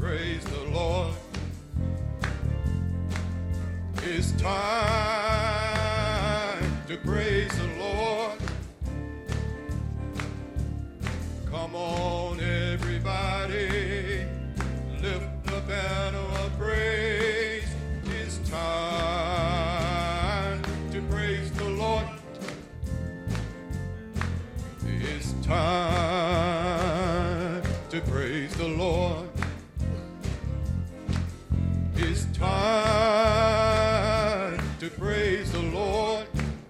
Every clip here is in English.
praise the Lord. It's time to praise the Lord. Come on, everybody, lift the banner of praise. It's time to praise the Lord. It's time to praise the Lord. It's time to praise the Lord.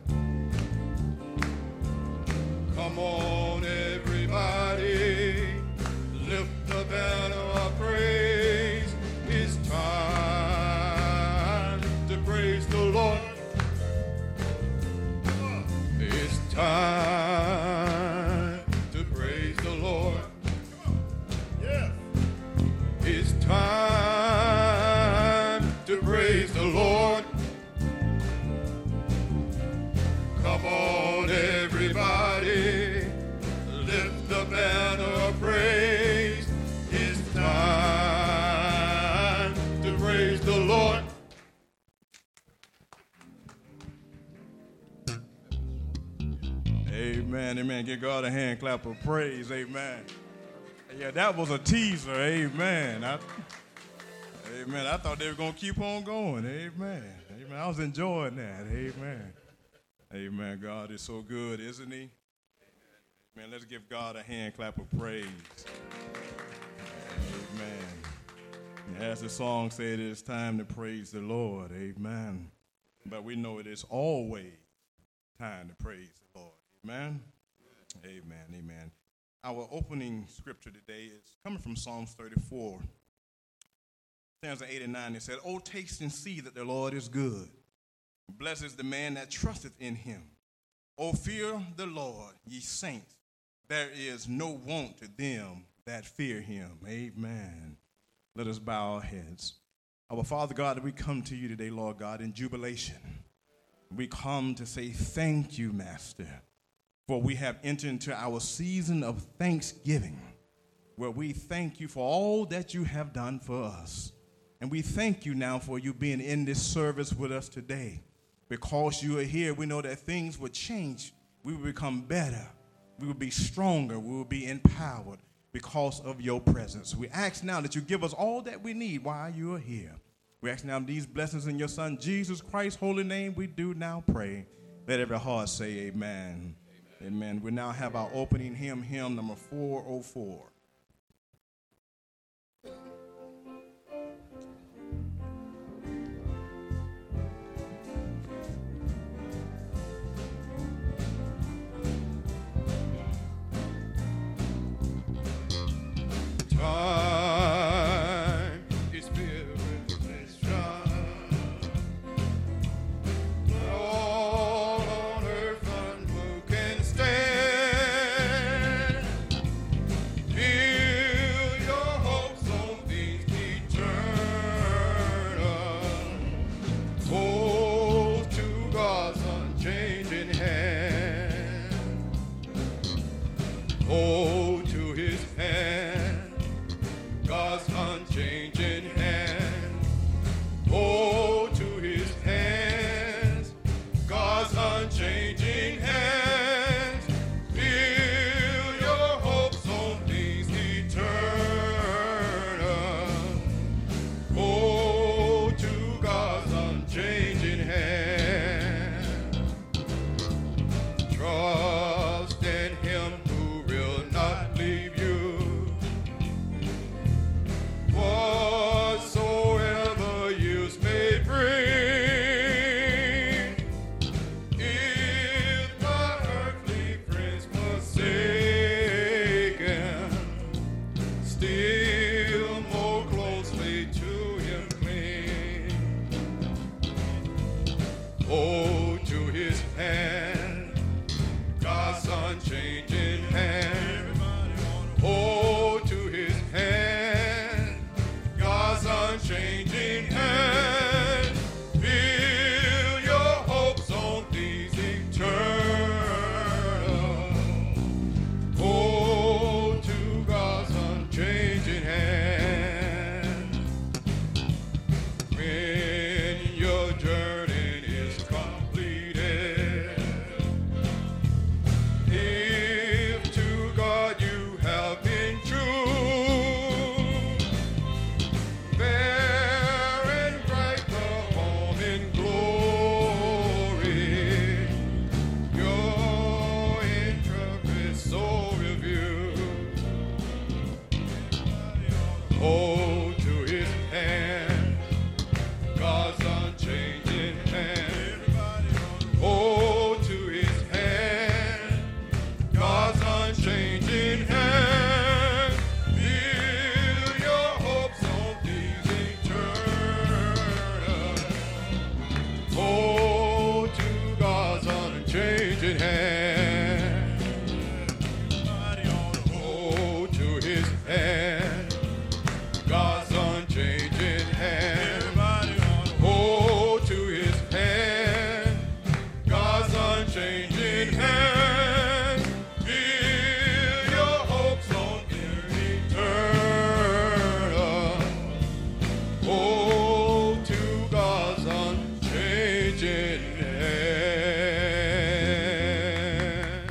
Come on, everybody, lift the banner of praise. It's time to praise the Lord. It's time to praise the Lord. Yeah. It's time to praise the Lord. Come on, everybody, lift the banner of praise. It's time to praise the Lord. Amen, amen. Give God a hand clap of praise, amen. Yeah, that was a teaser, amen. Amen. I thought they were going to keep on going, amen. Amen. I was enjoying that, amen. Amen. God is so good, isn't he? Amen. Let's give God a hand clap of praise. Amen. As the song said, it's time to praise the Lord, amen. But we know it is always time to praise the Lord. Amen. Amen. Amen. Our opening scripture today is coming from Psalms 34. Stanza 8 and 9. It said, "Oh, taste and see that the Lord is good. Blessed is the man that trusteth in him. Oh, fear the Lord, ye saints. There is no want to them that fear him." Amen. Let us bow our heads. Our Father God, we come to you today, Lord God, in jubilation. We come to say thank you, Master. For we have entered into our season of thanksgiving, where we thank you for all that you have done for us. And we thank you now for you being in this service with us today. Because you are here, we know that things will change. We will become better. We will be stronger. We will be empowered because of your presence. We ask now that you give us all that we need while you are here. We ask now these blessings in your Son, Jesus Christ's holy name, we do now pray. Let every heart say amen. Amen. We now have our opening hymn number 404. Time is filled with affliction. All on earth and who can stand? Build your hopes on things eternal. Hold to God's unchanging hand. Hold to his hand. God's unchanging hand. Hold to his hands. God's unchanging hands. Build your hopes on things eternal. Hold to God's unchanging hand. Trust in him who will not leave you. Whatsoever years may bring, if my earthly friends forsaken, still more closely to him cling. Hold to his hand, God's unchanging hand. Hold to his hand, God's unchanging hand. Build your hopes on things eternal. Hold to God's unchanging hand. unchanging hand. Hold to his hand, God's unchanging hand. Build your hopes on eternal. Hold to God's unchanging hand.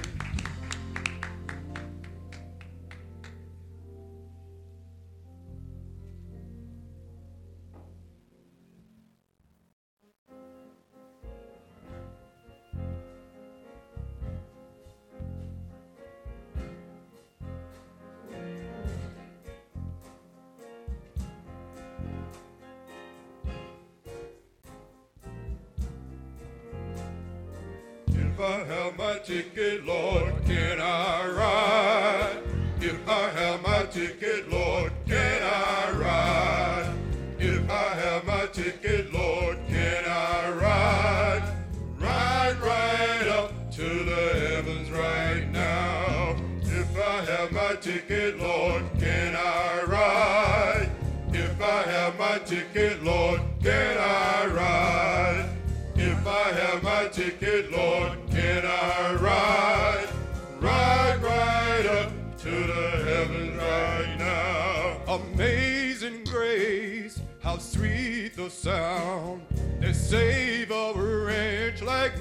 If I have my ticket, Lord, can I ride? If I have my ticket, Lord, can I ride? If I have my ticket, Lord, can I ride? Ride right up to the heavens right now. If I have my ticket, Lord, can I ride? If I have my ticket, Lord, can I ride? If I have my ticket, Lord, can I ride? Ride right up to the heavens right now. Amazing grace, how sweet the sound that save a wretch like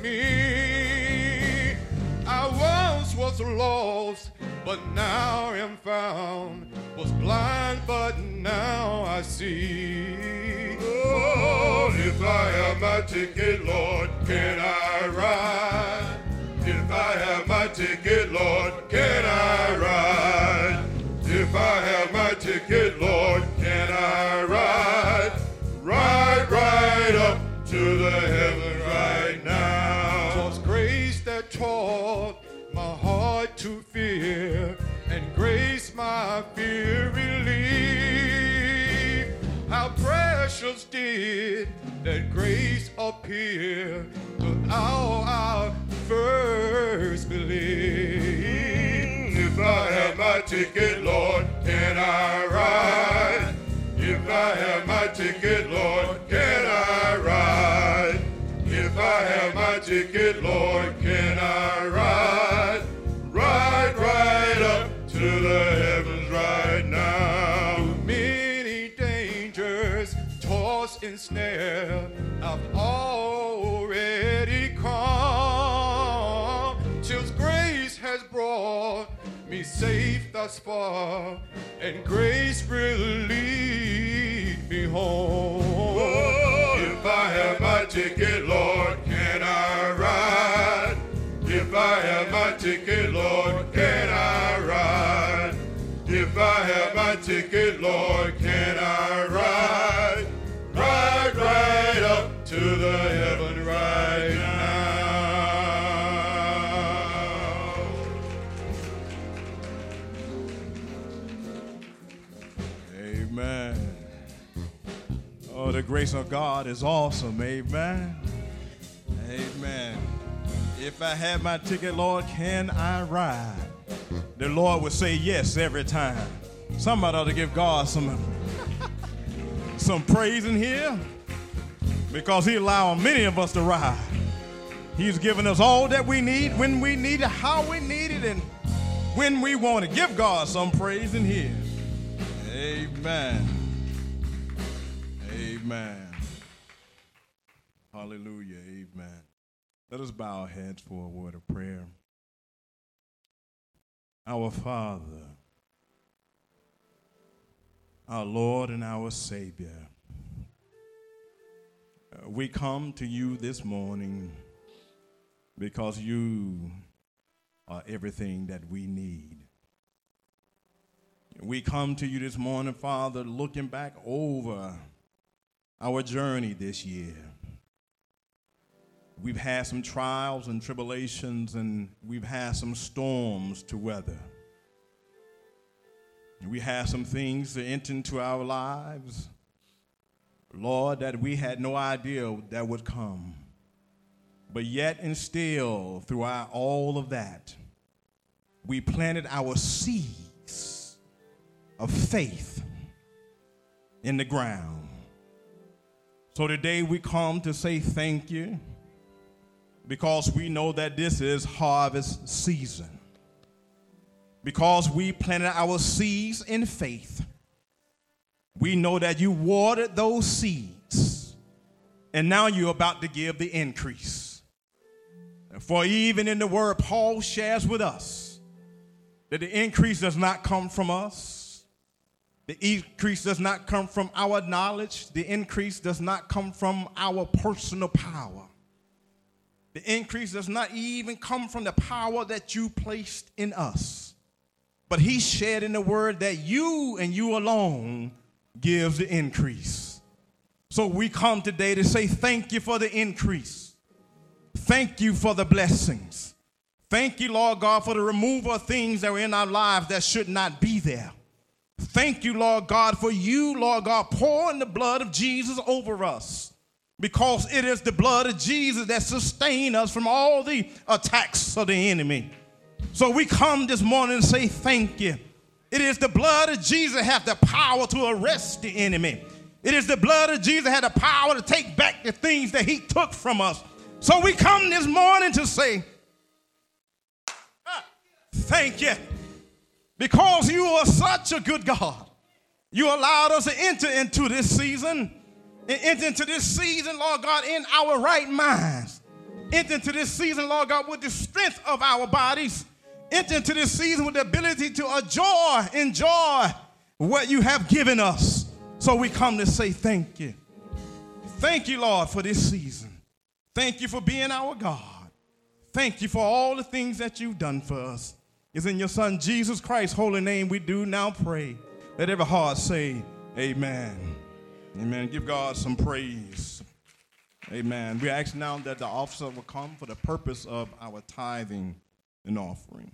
me. I once was lost, but now am found. Was blind, but now I see. Oh, if I have my ticket, Lord, can I ride? If I have my ticket, Lord, can I ride? If I have my ticket, Lord, can I ride? Ride right up to the heaven right now. 'Twas grace that taught my heart to fear, and grace my fear relieve. How precious did that grace appear without our first believe. If I have my ticket, Lord, can I ride? If I have my ticket, Lord, can I ride? If I have my ticket, Lord, can I ride? Ride right up to the heavens right now. Through many dangers, tossed and snare, I've already come. Till grace has brought me safe thus far, and grace will lead me home. Oh, if I have my ticket, Lord, can I ride? If I have my ticket, Lord, can I ride? If I have my ticket, Lord, can I ride? Ride right up to the heaven right now. Amen. Oh, the grace of God is awesome. Amen. Amen. If I had my ticket, Lord, can I ride? The Lord would say yes every time. Somebody ought to give God some praise in here, because he allowed many of us to ride. He's given us all that we need, when we need it, how we need it, and when we want to. Give God some praise in here. Amen. Amen. Hallelujah. Amen. Let us bow our heads for a word of prayer. Our Father, our Lord and our Savior, we come to you this morning because you are everything that we need. We come to you this morning, Father, looking back over our journey this year. We've had some trials and tribulations, and we've had some storms to weather. We had some things to enter into our lives, Lord, that we had no idea that would come. But yet and still, throughout all of that, we planted our seeds of faith. in the ground. So today we come to say thank you because we know that this is harvest season. Because we planted our seeds in faith, we know that you watered those seeds, and now you're about to give the increase. For even in the word, Paul shares with us that the increase does not come from us. The increase does not come from our knowledge. The increase does not come from our personal power. The increase does not even come from the power that you placed in us. But he shared in the word that you and you alone gives the increase. So we come today to say thank you for the increase. Thank you for the blessings. Thank you, Lord God, for the removal of things that are in our lives that should not be there. Thank you, Lord God, for you, Lord God, pouring the blood of Jesus over us, because it is the blood of Jesus that sustains us from all the attacks of the enemy. So we come this morning and say thank you. It is the blood of Jesus that has the power to arrest the enemy. It is the blood of Jesus that has the power to take back the things that he took from us. So we come this morning to say thank you, because you are such a good God. You allowed us to enter into this season, Lord God, in our right minds. Enter into this season, Lord God, with the strength of our bodies. Enter into this season with the ability to enjoy what you have given us. So we come to say thank you. Thank you, Lord, for this season. Thank you for being our God. Thank you for all the things that you've done for us. It's in your Son, Jesus Christ's holy name we do now pray. Let every heart say amen. Amen. Give God some praise. Amen. We ask now that the officer will come for the purpose of our tithing and offering.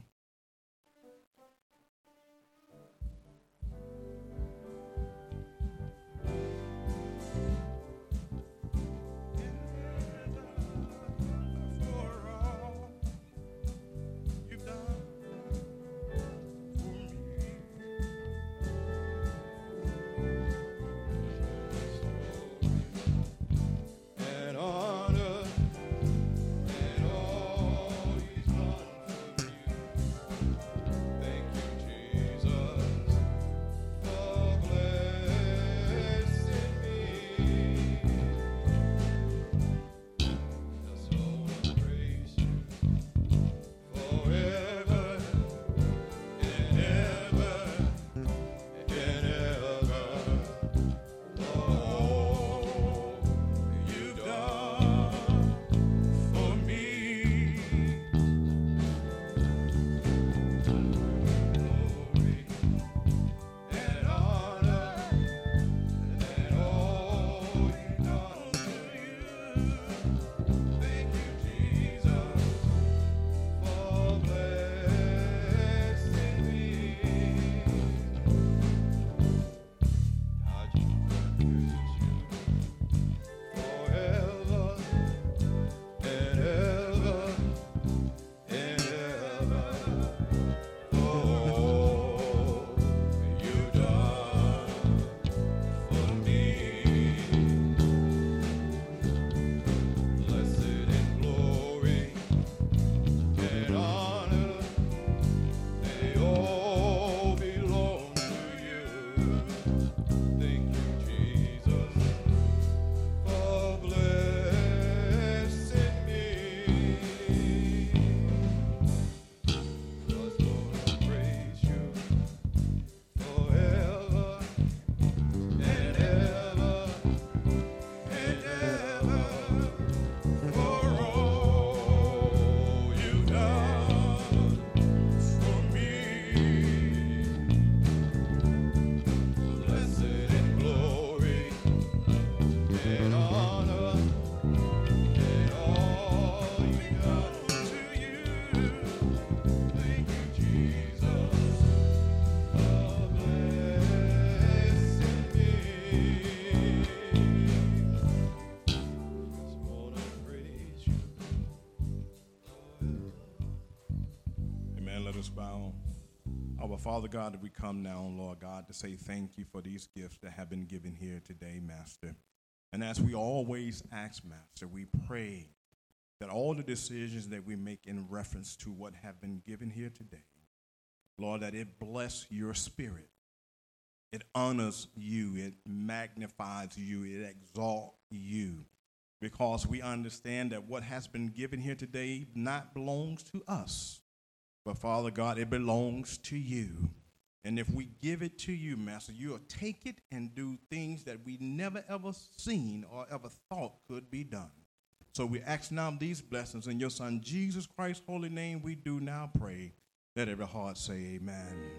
Father God, we come now, Lord God, to say thank you for these gifts that have been given here today, Master. And as we always ask, Master, we pray that all the decisions that we make in reference to what have been given here today, Lord, that it bless your spirit. It honors you. It magnifies you. It exalts you. Because we understand that what has been given here today not belongs to us. But, Father God, it belongs to you. And if we give it to you, Master, you'll take it and do things that we never, ever seen or ever thought could be done. So we ask now these blessings in your Son, Jesus Christ's holy name, we do now pray. Let every heart say amen.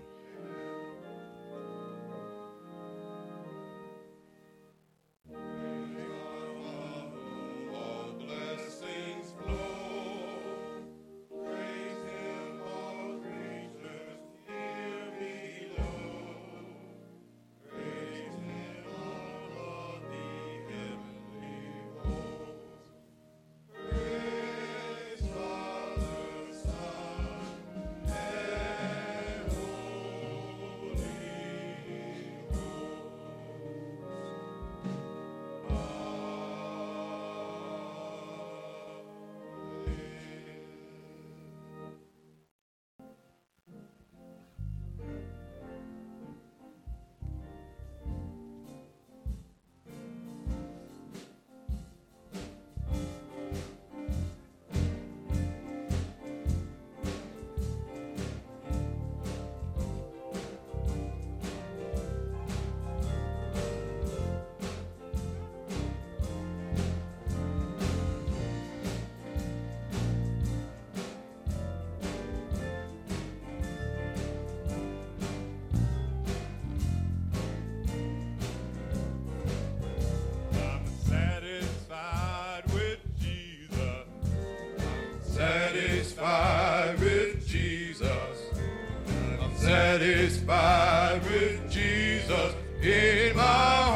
Satisfied with Jesus. I'm satisfied with Jesus in my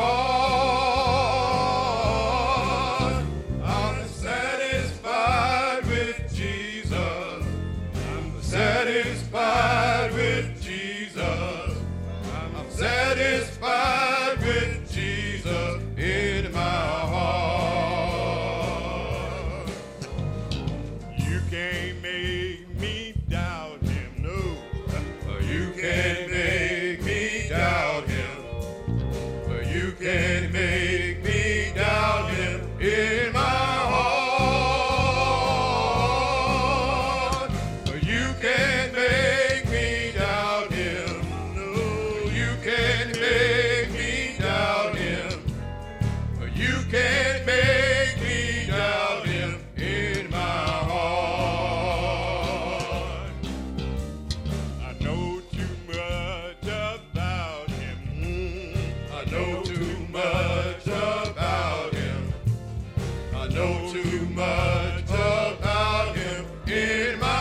heart. I'm satisfied with Jesus. I'm satisfied with Jesus. I'm satisfied with Jesus in my heart. You can't make me doubt him, no. You can't make me doubt him. You can't make me doubt him in my heart. You can't make me doubt him, no. You can't make me doubt him. You can't make me doubt him in my heart. I know too much about him. I know too much about him. I know too much about him in my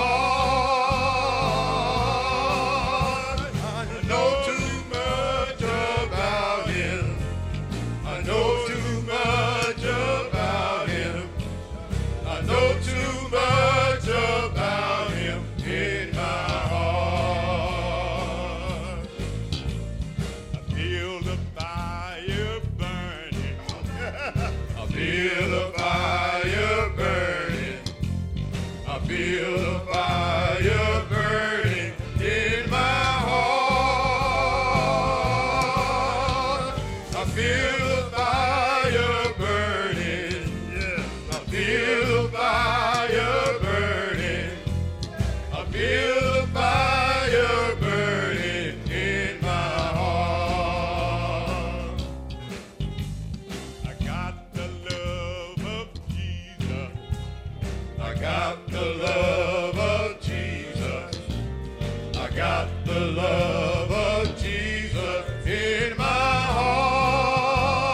heart. I know too much about him. I know too much about him. I know too much about him in my heart. I feel the fire burning. I feel the fire burning. I feel the fire burning in my heart. I feel the fire burning. Yes, I feel the fire burning. I feel the fire burning in my heart. I got the love of Jesus. I got the love of Jesus. I got the love of Jesus in my heart.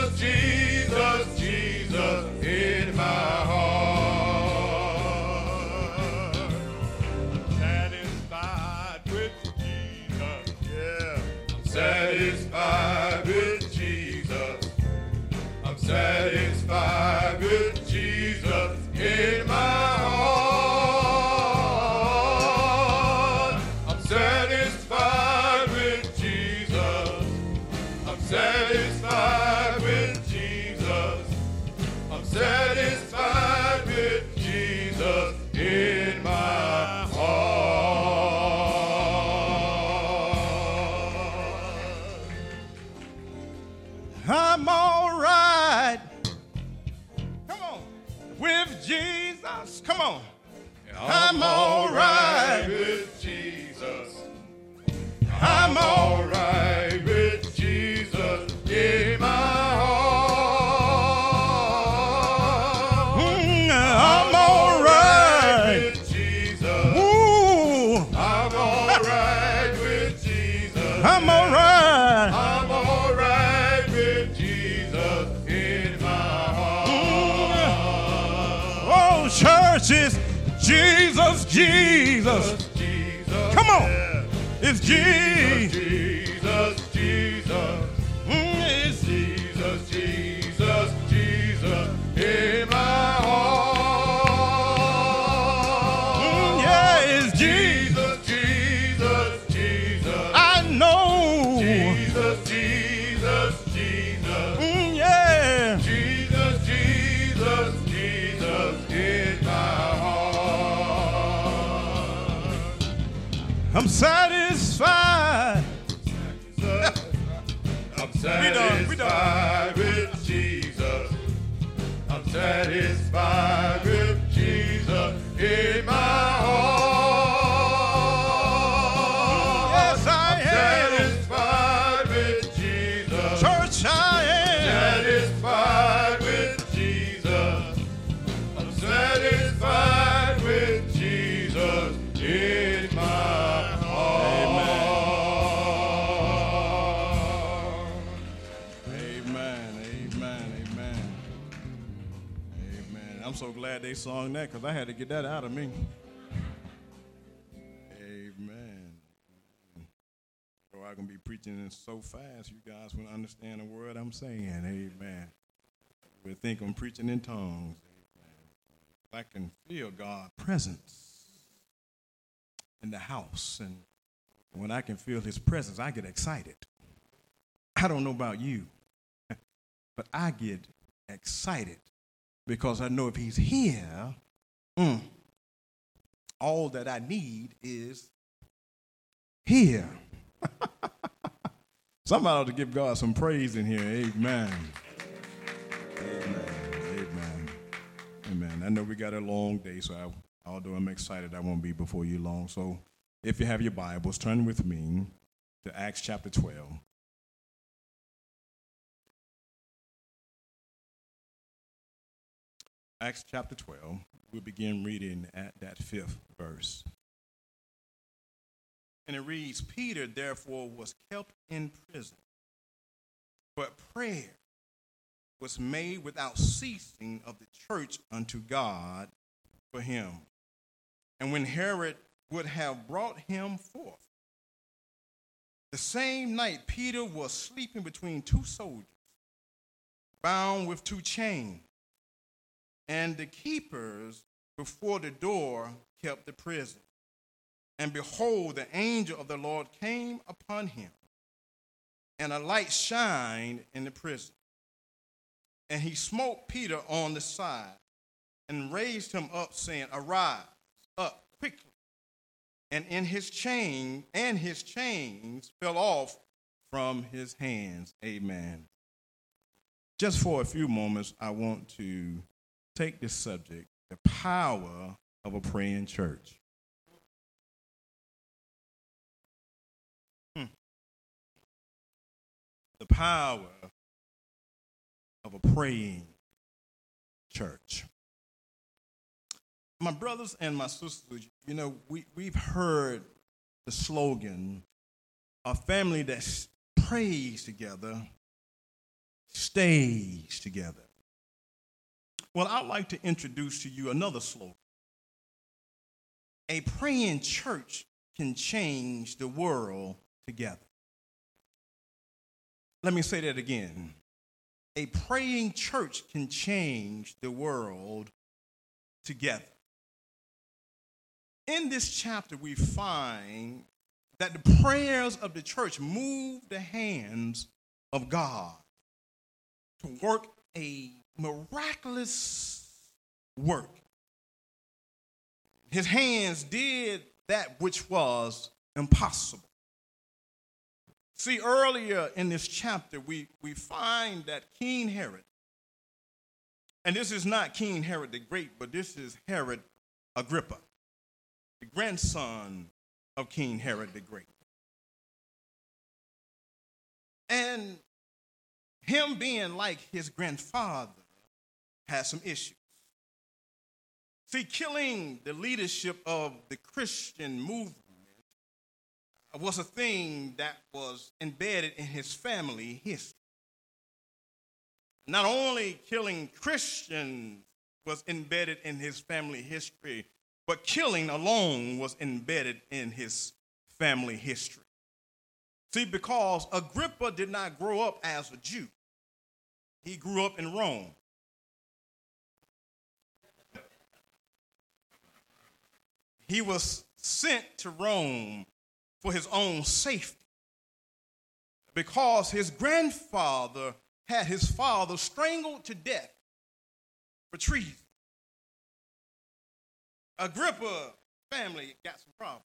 Jesus, Jesus, Jesus in my heart. I'm satisfied with Jesus. Yeah. I'm satisfied with Jesus. I'm satisfied with Jesus in my heart. I'm satisfied with Jesus. I'm satisfied with Jesus. I'm satisfied with Jesus in my heart. I'm all right. Come on. With Jesus. Come on. I'm all right with Jesus. I'm all right with Jesus in my heart. I'm all right with Jesus. Ooh. I'm all right with Jesus. I'm all right. I'm all right with Jesus in my heart. Oh, churches, Jesus, Jesus. Jesus. Come on. Yeah. It's Jesus. Jesus, Jesus. It's Jesus, Jesus, Jesus in my heart. Yeah, it's Jesus, Jesus, Jesus. I know. Jesus, Jesus, Jesus. Yeah. Jesus, Jesus, Jesus in my heart. I'm satisfied. I'm satisfied with Jesus. I'm satisfied with Jesus in my heart. Yes, I am. Satisfied with Jesus. Church, I am. Satisfied with Jesus. I'm satisfied with Jesus in my heart. Amen, amen, amen. Amen. I'm so glad they sung that because I had to get that out of me. Amen. So I can be preaching so fast, you guys will understand the word I'm saying. Amen. You would think I'm preaching in tongues. Amen. I can feel God's presence in the house. And when I can feel his presence, I get excited. I don't know about you, but I get excited because I know if he's here, all that I need is here. Somebody ought to give God some praise in here. Amen. Amen. Amen. Amen. I know we got a long day, so although I'm excited, I won't be before you long. So if you have your Bibles, turn with me to Acts chapter 12. Acts chapter 12, we'll begin reading at that 5th verse. And it reads, Peter therefore was kept in prison, but prayer was made without ceasing of the church unto God for him. And when Herod would have brought him forth, the same night Peter was sleeping between two soldiers, bound with two chains. And the keepers before the door kept the prison. And behold, the angel of the Lord came upon him, and a light shined in the prison. And he smote Peter on the side, and raised him up, saying, Arise up quickly. And his chains fell off from his hands. Amen. Just for a few moments, I want to take this subject, the power of a praying church. The power of a praying church. My brothers and my sisters, you know, we've heard the slogan, a family that prays together stays together. Well, I'd like to introduce to you another slogan. A praying church can change the world together. Let me say that again. A praying church can change the world together. In this chapter, we find that the prayers of the church move the hands of God to work a miraculous work. His hands did that which was impossible. See, earlier in this chapter, we find that King Herod, and this is not King Herod the Great, but this is Herod Agrippa, the grandson of King Herod the Great. And him being like his grandfather had some issues. See, killing the leadership of the Christian movement was a thing that was embedded in his family history. Not only killing Christians was embedded in his family history, but killing alone was embedded in his family history. See, because Agrippa did not grow up as a Jew. He grew up in Rome. He was sent to Rome for his own safety because his grandfather had his father strangled to death for treason. Agrippa family got some problems.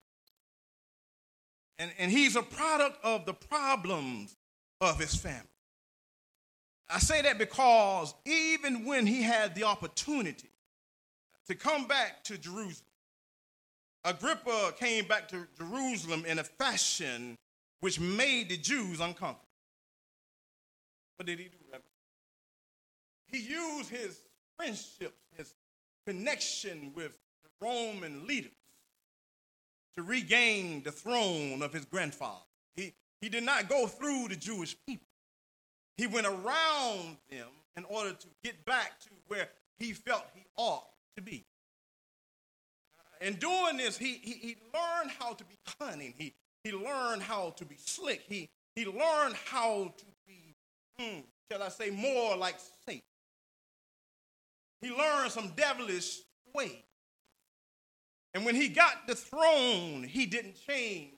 And he's a product of the problems of his family. I say that because even when he had the opportunity to come back to Jerusalem, Agrippa came back to Jerusalem in a fashion which made the Jews uncomfortable. What did he do, Reverend? He used his friendships, his connection with the Roman leaders to regain the throne of his grandfather. He did not go through the Jewish people. He went around them in order to get back to where he felt he ought to be. In doing this, he learned how to be cunning. He learned how to be slick. He learned how to be, shall I say, more like Satan. He learned some devilish ways. And when he got the throne, he didn't change.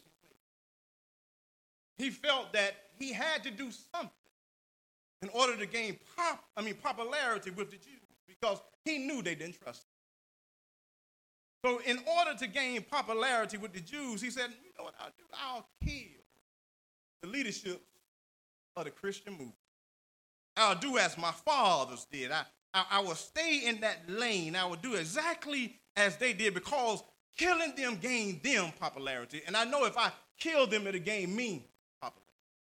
He felt that he had to do something in order to gain popularity with the Jews because he knew they didn't trust him. So in order to gain popularity with the Jews, he said, you know what I'll do? I'll kill the leadership of the Christian movement. I'll do as my fathers did. I will stay in that lane. I will do exactly as they did because killing them gained them popularity. And I know if I kill them, it'll gain me popularity.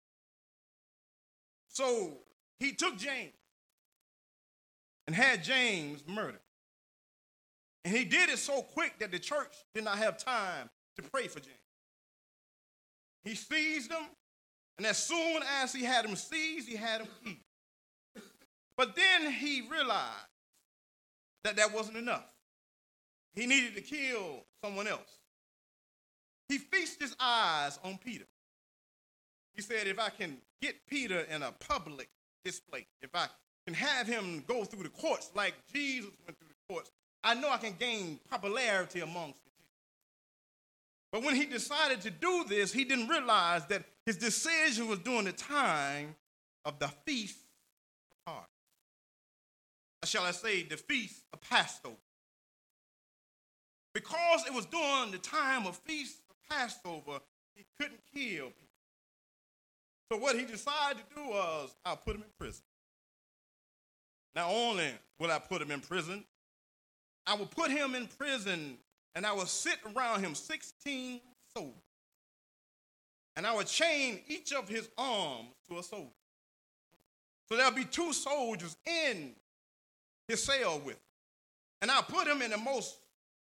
So he took James and had James murdered. And he did it so quick that the church did not have time to pray for James. He seized him, and as soon as he had him seized, he had him killed. But then he realized that that wasn't enough. He needed to kill someone else. He feasted his eyes on Peter. He said, if I can get Peter in a public display, if I can have him go through the courts like Jesus went through the courts, I know I can gain popularity amongst the Jews. But when he decided to do this, he didn't realize that his decision was during the time of the Feast of Hearts. Or shall I say, the Feast of Passover. Because it was during the time of Feast of Passover, he couldn't kill people. So what he decided to do was, I'll put him in prison. Not only will I put him in prison, I will put him in prison and I will sit around him 16 soldiers. And I will chain each of his arms to a soldier. So there'll be 2 soldiers in his cell with him. And I'll put him in the most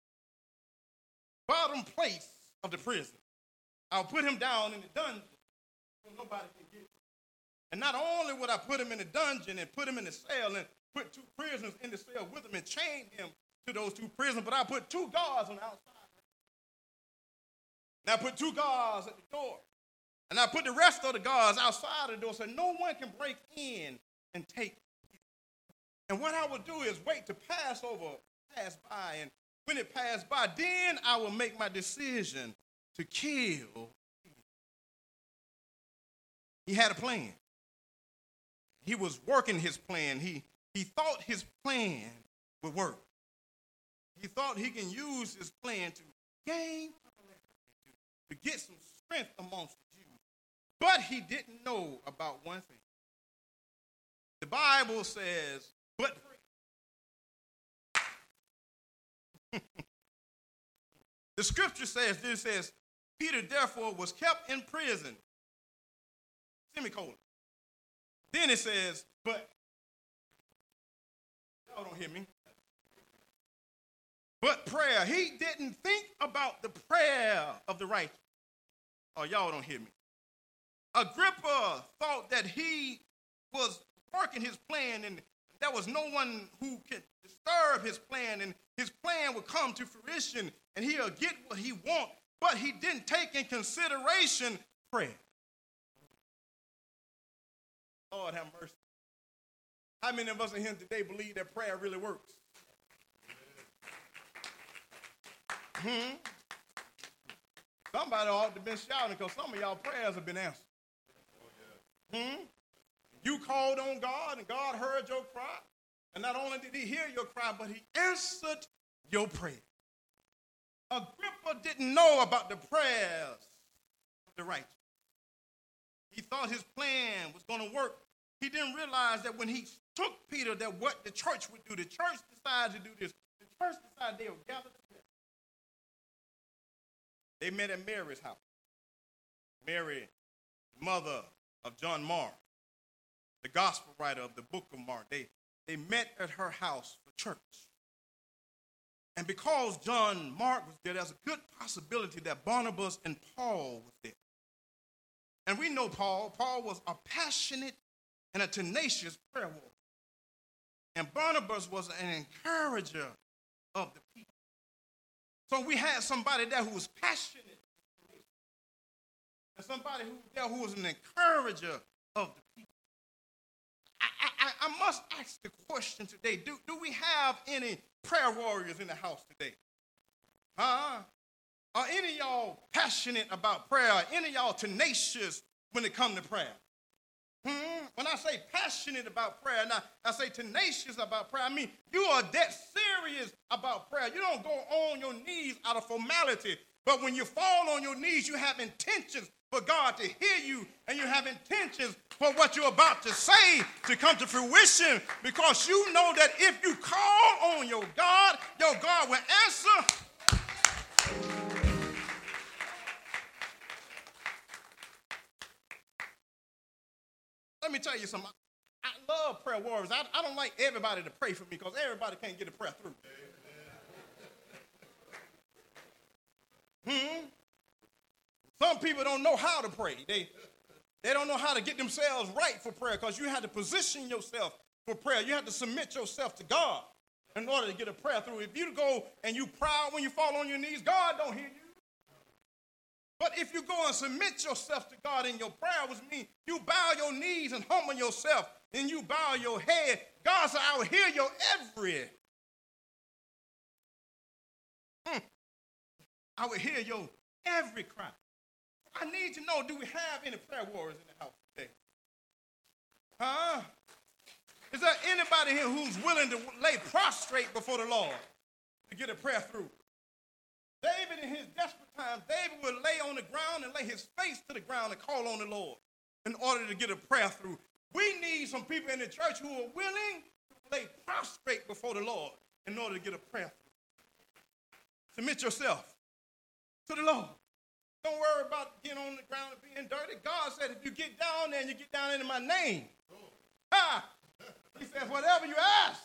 bottom place of the prison. I'll put him down in the dungeon so nobody can get him. And not only would I put him in a dungeon and put him in a cell and put 2 prisoners in the cell with him and chain him to those 2 prisoners, but I put 2 guards on the outside. And I put 2 guards at the door. And I put the rest of the guards outside the door so no one can break in and take it. And what I would do is wait to pass by. And when it passed by, then I will make my decision to kill. He had a plan. He was working his plan. He thought his plan would work. He thought he can use his plan to gain, to get some strength amongst the Jews. But he didn't know about one thing. The Bible says, but pray. The scripture says, this says, Peter therefore was kept in prison. Semicolon. Then it says, but, y'all don't hear me. But prayer. He didn't think about the prayer of the righteous. Oh, y'all don't hear me. Agrippa thought that he was working his plan and there was no one who could disturb his plan and his plan would come to fruition and he'll get what he wants. But he didn't take in consideration prayer. Lord have mercy. How many of us in here today believe that prayer really works? Somebody ought to have been shouting because some of y'all prayers have been answered. You called on God and God heard your cry. And not only did he hear your cry, but he answered your prayer. Agrippa didn't know about the prayers of the righteous. He thought his plan was going to work. He didn't realize that when he took Peter, that what the church would do. The church decided to do this. The church decided they would gather together. They met at Mary's house. Mary, mother of John Mark, the gospel writer of the book of Mark. They met at her house for church. And because John Mark was there, there's a good possibility that Barnabas and Paul was there. And we know Paul. Paul was a passionate and a tenacious prayer warrior. And Barnabas was an encourager of the people. So we had somebody there who was passionate. And somebody who was an encourager of the people. I must ask the question today, do we have any prayer warriors in the house today? Are any of y'all passionate about prayer? Are any of y'all tenacious when it comes to prayer? When I say passionate about prayer, and I say tenacious about prayer, I mean you are that serious about prayer. You don't go on your knees out of formality, but when you fall on your knees, you have intentions for God to hear you, and you have intentions for what you're about to say to come to fruition, because you know that if you call on your God will answer. Let me tell you something. I love prayer warriors. I don't like everybody to pray for me because everybody can't get a prayer through. Some people don't know how to pray. They don't know how to get themselves right for prayer because you have to position yourself for prayer. You have to submit yourself to God in order to get a prayer through. If you go and you proud when you fall on your knees, God don't hear you. But if you go and submit yourself to God in your prayer, which means you bow your knees and humble yourself, and you bow your head, God said, I will hear your every. I will hear your every cry. I need to know, do we have any prayer warriors in the house today? Is there anybody here who's willing to lay prostrate before the Lord to get a prayer through? David, in his desperate times, David would lay on the ground and lay his face to the ground and call on the Lord in order to get a prayer through. We need some people in the church who are willing to lay prostrate before the Lord in order to get a prayer through. Submit yourself to the Lord. Don't worry about getting on the ground and being dirty. God said if you get down there and you get down into my name, he says, whatever you ask,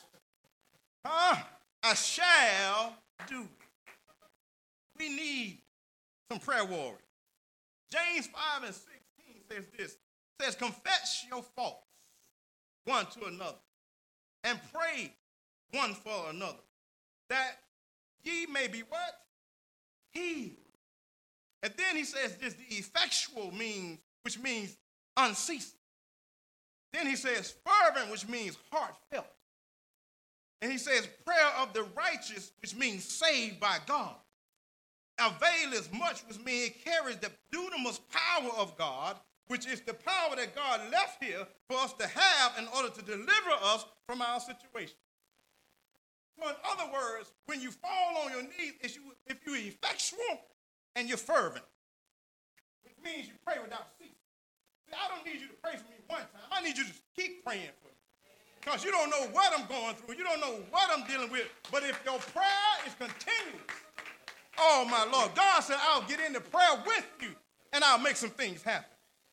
I shall do. We need some prayer warriors. James 5:16 says this, It says, confess your faults one to another and pray one for another, that ye may be what? Healed. And then he says this, the effectual means, which means unceasing. Then he says fervent, which means heartfelt. And he says prayer of the righteous, which means saved by God. Availeth much, which means it carries the dunamis power of God, which is the power that God left here for us to have in order to deliver us from our situation. So in other words, when you fall on your knees, if you're effectual and you're fervent, which means you pray without ceasing. See, I don't need you to pray for me one time. I need you to keep praying for me. Because you don't know what I'm going through. You don't know what I'm dealing with. But if your prayer is continuous, oh, my Lord, God said, I'll get into prayer with you, and I'll make some things happen.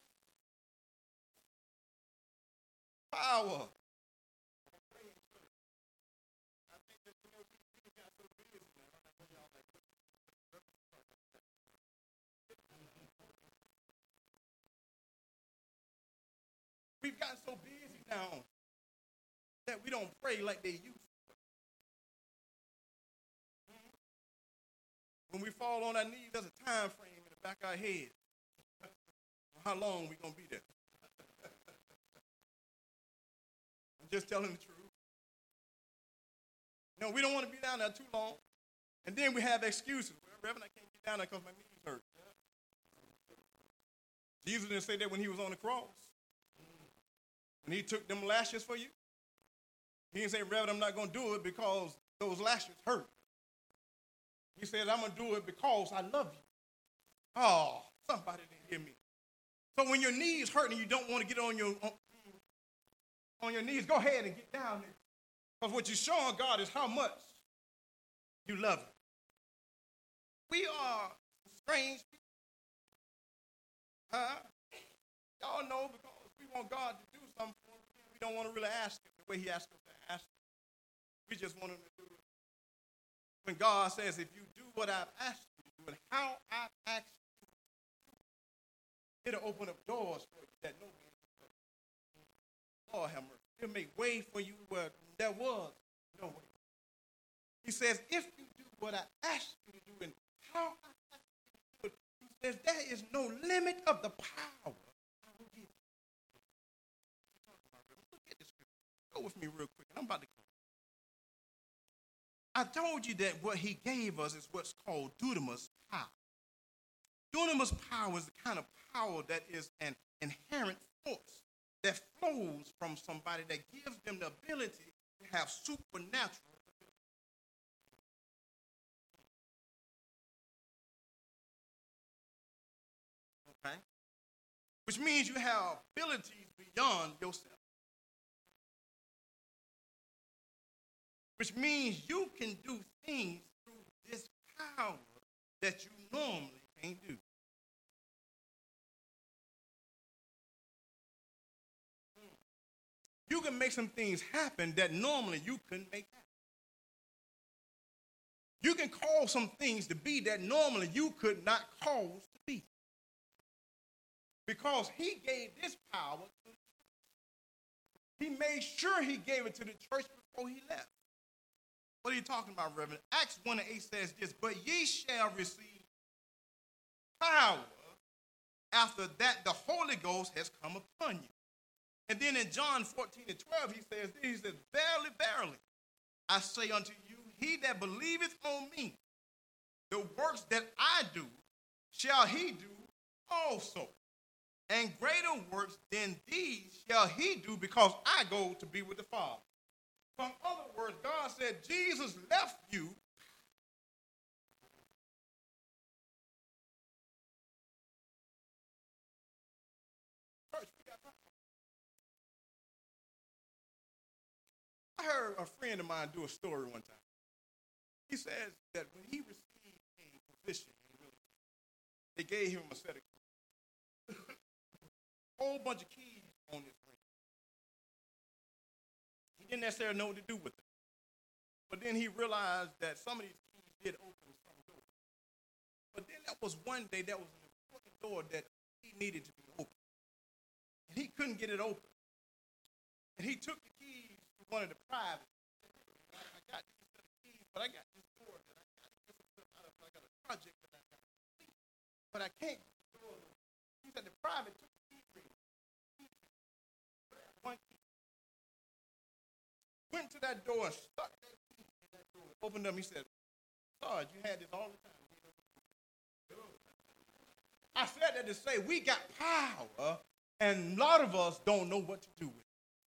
Power. We've gotten so busy now that we don't pray like they used to. When we fall on our knees, there's a time frame in the back of our head. How long we going to be there? I'm just telling the truth. No, we don't want to be down there too long. And then we have excuses. Well, Reverend, I can't get down there because my knees hurt. Jesus didn't say that when he was on the cross. When he took them lashes for you, he didn't say, Reverend, I'm not going to do it because those lashes hurt. He said, I'm going to do it because I love you. Oh, somebody didn't hear me. So when your knees hurt and you don't want to get on your knees, go ahead and get down there. Because what you're showing God is how much you love him. We are strange people. Y'all know, because we want God to do something for us. We don't want to really ask him the way he asked us to ask him. We just want him to do it. When God says, if you do what I've asked you to do and how I've asked you to do, it'll open up doors for you that no man can open. Lord have mercy. It'll make way for you where there was no way. He says, if you do what I asked you to do and how I asked you to do it, he says, there is no limit of the power I will give you. Look at this scripture. Go with me real quick, and I'm about to close. I told you that what he gave us is what's called dunamis power. Dunamis power is the kind of power that is an inherent force that flows from somebody that gives them the ability to have supernatural ability. Okay? Which means you have abilities beyond yourself. Which means you can do things through this power that you normally can't do. You can make some things happen that normally you couldn't make happen. You can cause some things to be that normally you could not cause to be. Because he gave this power to the church. He made sure he gave it to the church before he left. What are you talking about, Reverend? Acts 1:8 says this, but ye shall receive power after that the Holy Ghost has come upon you. And then in John 14:12, he says, verily, verily, I say unto you, he that believeth on me, the works that I do, shall he do also. And greater works than these shall he do, because I go to be with the Father. So in other words, God said, Jesus left you I heard a friend of mine do a story one time. He says that when he received a position, they gave him a set of keys. A whole bunch of keys on this ring. He didn't necessarily know what to do with them. But then he realized that some of these keys did open some doors. But then there was one day that was an important door that he needed to be opened. and he couldn't get it open. And he took the keys to one of the private. I got these set of keys, but I got this door that I got. I got a project that I got to complete, but I can't get the door. He said the private took the key ring. One key. Went to that door and stuck that key in that door. Opened up. He said, "Sarge, you had this all the time." I said that to say we got power, and a lot of us don't know what to do with it.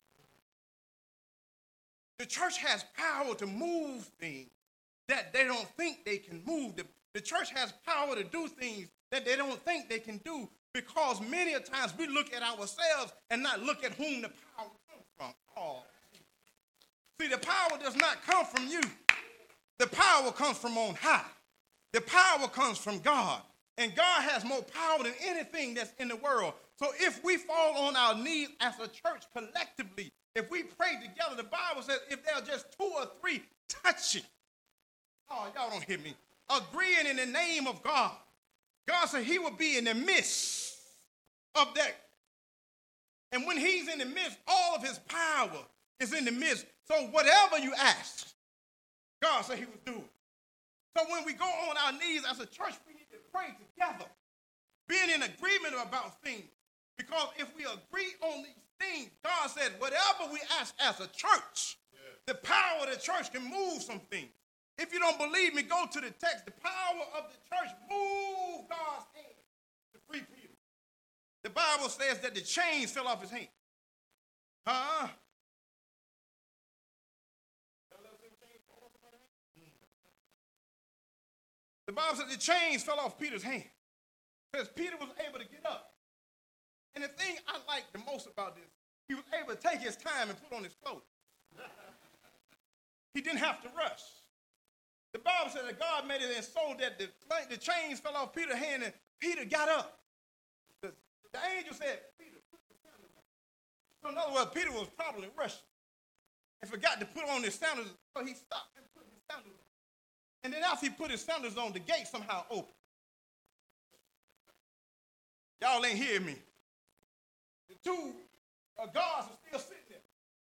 The church has power to move things that they don't think they can move. The church has power to do things that they don't think they can do, because many a times we look at ourselves and not look at whom the power comes from. Oh. See, the power does not come from you. The power comes from on high. The power comes from God. And God has more power than anything that's in the world. So if we fall on our knees as a church collectively, if we pray together, the Bible says if there are just 2 or 3 touching, oh, y'all don't hear me, agreeing in the name of God, God said he will be in the midst of that. And when he's in the midst, all of his power is in the midst. So whatever you ask, God said he would do it. So when we go on our knees as a church, we need to pray together, being in agreement about things. Because if we agree on these things, God said, whatever we ask as a church, the power of the church can move some things. If you don't believe me, go to the text. The power of the church moved God's hand to free Peter. The Bible says that the chains fell off his hand. Huh? The Bible says the chains fell off Peter's hand. It says Peter was able to get up. And the thing I like the most about this, he was able to take his time and put on his clothes. He didn't have to rush. The Bible says that God made it and so that the chains fell off Peter's hand and Peter got up. The angel said, Peter, put the sandals on. So in other words, Peter was probably rushing and forgot to put on his sandals, so he stopped and put his sandals on. And then after he put his sandals on, the gate somehow opened. Y'all ain't hear me. The 2 guards are still sitting there.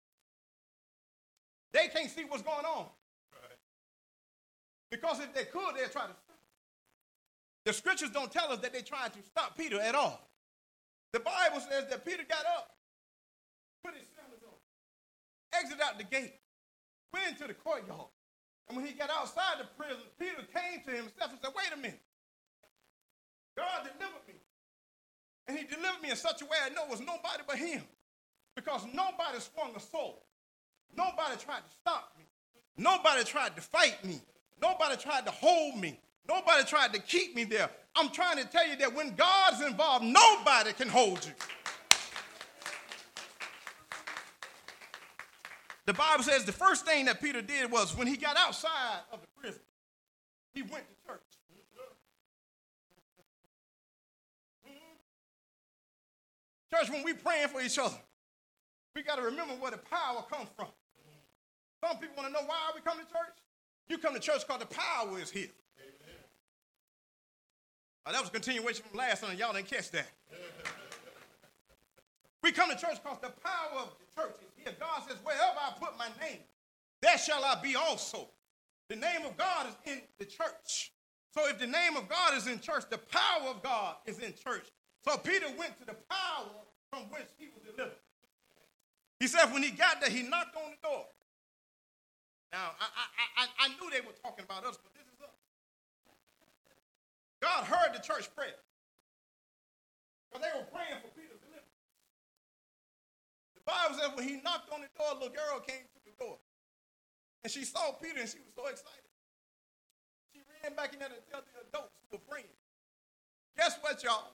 They can't see what's going on. Right. Because if they could, they'd try to stop. The scriptures don't tell us that they tried to stop Peter at all. The Bible says that Peter got up, put his sandals on, exited out the gate, went into the courtyard. And when he got outside the prison, Peter came to himself and said, wait a minute. God delivered me. And he delivered me in such a way I know it was nobody but him. Because nobody swung a sword. Nobody tried to stop me. Nobody tried to fight me. Nobody tried to hold me. Nobody tried to keep me there. I'm trying to tell you that when God's involved, nobody can hold you. The Bible says the first thing that Peter did was when he got outside of the prison, he went to church. Church, when we praying for each other, we got to remember where the power comes from. Some people want to know why we come to church. You come to church because the power is here. That was a continuation from last Sunday. Y'all didn't catch that. We come to church because the power of the church is here. God says, wherever I put my name, there shall I be also. The name of God is in the church. So if the name of God is in church, the power of God is in church. So Peter went to the power from which he was delivered. He said when he got there, he knocked on the door. Now, I knew they were talking about us, but this is us. God heard the church prayer. Because they were praying for Peter's deliverance. The Bible says when he knocked on the door, a little girl came to the door. And she saw Peter and she was so excited. She ran back in there to tell the adults who were praying. Guess what, y'all?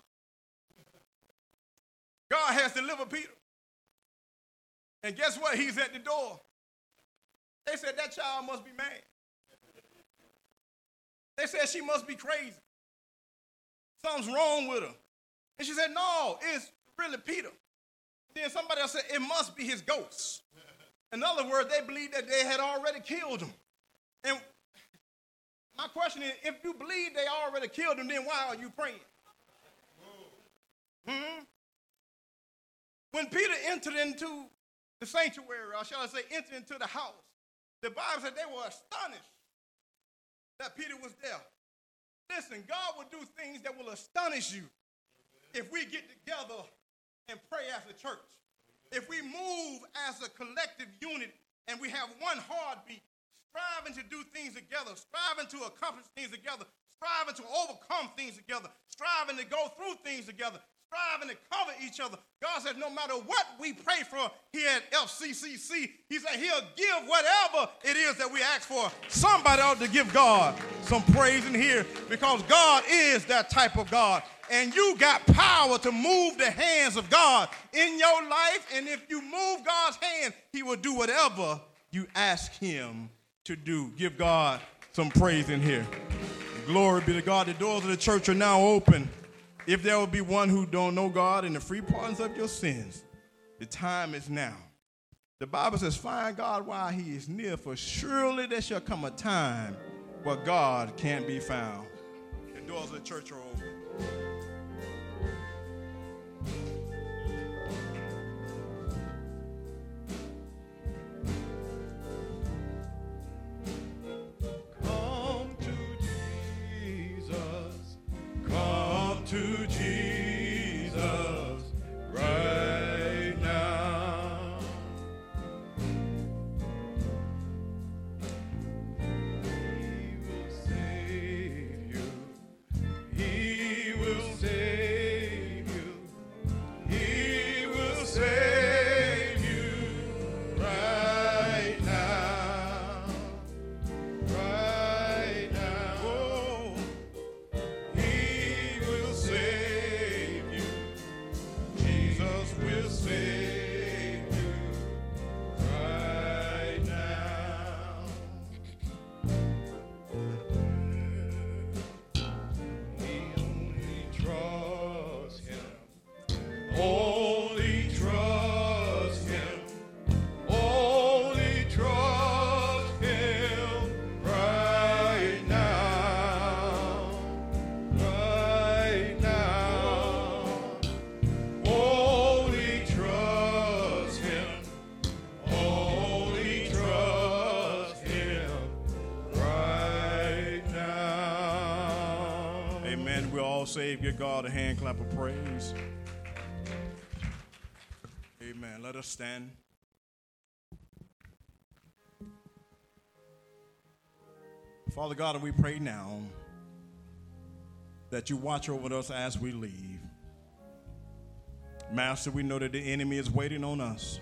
God has delivered Peter. And guess what? He's at the door. They said that child must be mad. They said she must be crazy. Something's wrong with her. And she said, no, it's really Peter. Then somebody else said, it must be his ghost. In other words, they believed that they had already killed him. And my question is, if you believe they already killed him, then why are you praying? When Peter entered into the sanctuary, or shall I say, entered into the house, the Bible said they were astonished that Peter was there. Listen, God will do things that will astonish you if we get together and pray as a church. If we move as a collective unit and we have one heartbeat, striving to do things together, striving to accomplish things together, striving to overcome things together, striving to go through things together, striving to cover each other. God said no matter what we pray for here at FCCC, he said he'll give whatever it is that we ask for. Somebody ought to give God some praise in here, because God is that type of God. And you got power to move the hands of God in your life. And if you move God's hand, he will do whatever you ask him to do. Give God some praise in here. Glory be to God. The doors of the church are now open. If there will be one who don't know God and the free pardons of your sins, the time is now. The Bible says, find God while he is near, for surely there shall come a time where God can't be found. The doors of the church are open. To Jesus right now. He will save you. He will save you. He will save you right now. Right now. Oh. He will save you. Jesus will save you right now. Only trust him. Only trust him. Only trust him right now. Right now, only trust him, only trust him right now. Amen. We're all saved. Give God a hand clap of praise. Amen. Let us stand. Father God, we pray now that you watch over us as we leave. Master, we know that the enemy is waiting on us,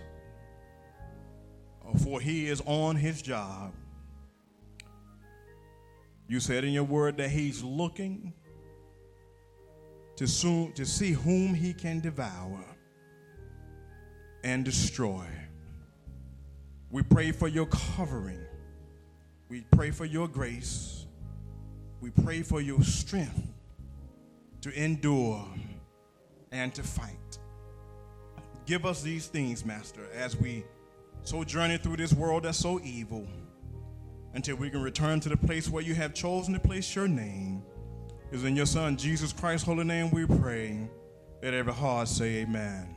for he is on his job. You said in your word that he's looking to see whom he can devour and destroy. We pray for your covering. We pray for your grace. We pray for your strength to endure and to fight. Give us these things, Master, as we so journey through this world that's so evil, until we can return to the place where you have chosen to place your name. It's in your Son, Jesus Christ's holy name we pray. Let every heart say amen.